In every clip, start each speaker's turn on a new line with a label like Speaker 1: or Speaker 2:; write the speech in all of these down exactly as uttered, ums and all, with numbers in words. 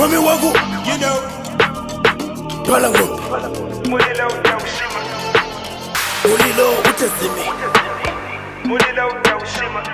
Speaker 1: Mami wagu,
Speaker 2: You know,
Speaker 1: twala ngo.
Speaker 2: mulilo utaushima,
Speaker 1: Mulilo utazimi.
Speaker 2: mulilo utaushima.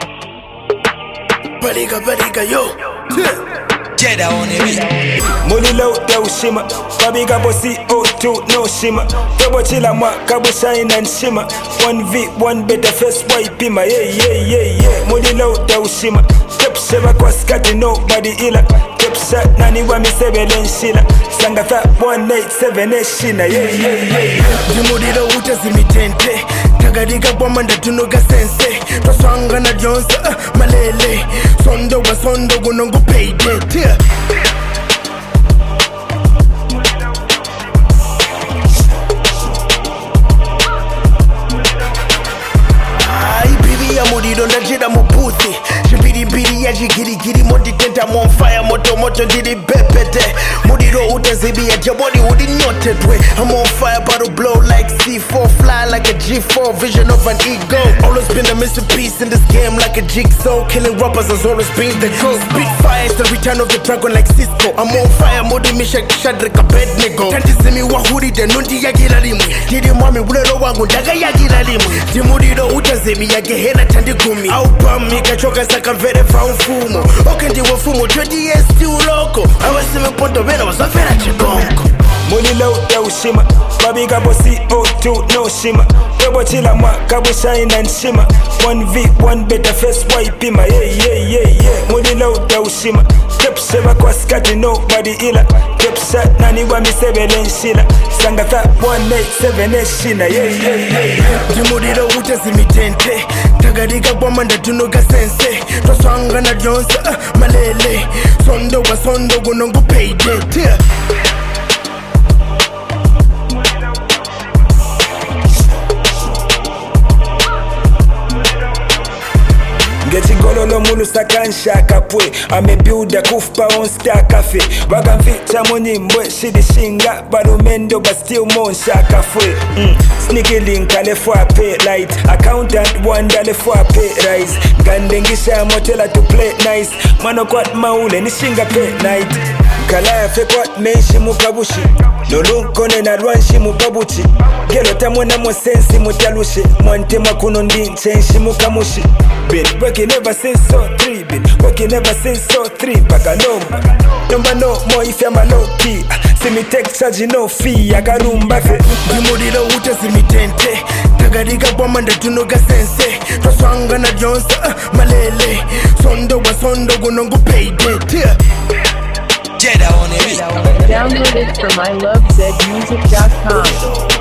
Speaker 1: Baliga baliga yo.
Speaker 3: Jeda on the beat.
Speaker 2: Mulilo utaushima, babiga bo C O two no shima. Tobo chila mwa kabu shine and shima. One V, one better face wipe hima. Yeah, yeah, yeah, yeah. Mulilo utaushima. Step sheva kwa skati nobody ila. Step shot nani wa misebele nshila. Sanga fa one eight seven shina. Yeah, yeah, yeah, yeah.
Speaker 1: Dimulilo utazimi tente. Tagadiga bomanda tunuga sense. Toswanga na Jonsa uh, malele. Sondo wa sondo gunongu payday. Yeah. Ay, baby, ya mulilo ndajeda muputhi. Shibiri biri ya jigiri modi tenta on fire moto moto didi bepete. Mulilo utazibi ya jabodi udi nyote dwe. I'm on fire battle blow like C four, fly like a G four, vision of an ego. Always been a missing piece in this game like a jigsaw. Killing rappers as always been the goal. Spit fire is the return of the dragon like Cisco. I'm on fire modi misha Shadrach Abednego. Tantizimi wahuri de nundi ya gilalimu. Didi mwami ulero wangu ndaga ya gilalimu. Dimulilo utazimi ya gehena tandigumi. Au pami kachoka saka vere fa mfumo. Oke ndi wafumo twenty years still loco. Awasime ponto bena wasafera chikonko.
Speaker 2: Mulilo utaushima, babiga bo C O two no shima. Tobo chila mwa kabu shine and shima. One V, one better face wipe hima. Yeah, yeah, yeah, yeah. Mulilo utaushima. Step sheva kwa skati nobody ila. Step shot nani wa misebele nshila. Sanga fa one eight seven shina. Yeah, yeah, yeah, yeah.
Speaker 1: Dimulilo utazimi tente. Tagadiga bomanda tunuga sense. Toswanga na Jonsa uh, malele. Sondo wa sondo gunongu payday. Yeah.
Speaker 2: Ngechigololo mulu sakansha kapwe. Ame builda kufa on star cafe. Bagamficha monyimbwe shidi shinga. Balumendo but still monsha kafwe. mm. Sneaky link ale fwa pay light. Accountant wanda le fwa pay rise. Gandengisha motela to play nice. Mano kwat maule ni shinga pay night. Kalaya fe kwat menshi mukabushi. Lolunkone na lwanshi mukabuchi. Gelo tamwena mo sensi mutalushi. Mwante makuno ndi chenshi mukamushi. Been working ever since so three. Been working ever since so three. Baka number number no more if you're my low key. See me take charge no fee. Akarumba fe.
Speaker 1: Dimulilo utazimi tente. Tagadiga bomanda tunuga sense. Toswanga na Jonsa uh, malele. Sondo wa sondo gunongu payday. Yeah.
Speaker 3: Jeda on the beat.
Speaker 4: Download it from I love zed music dot com.